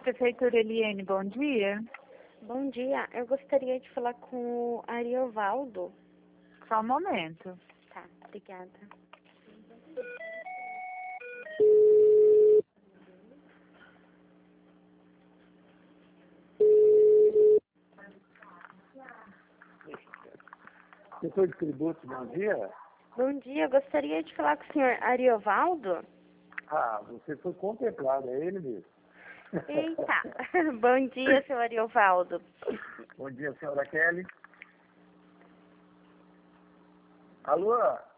Prefeitura Eliane, bom dia. Bom dia, eu gostaria de falar com o Ariovaldo. Só um momento. Tá, obrigada. Setor de tributos, bom dia. Bom dia, eu gostaria de falar com o senhor Ariovaldo. Ah, você foi contemplado, é ele mesmo. Eita, bom dia, senhor Ariovaldo. Bom dia, senhora Kelly. Alô?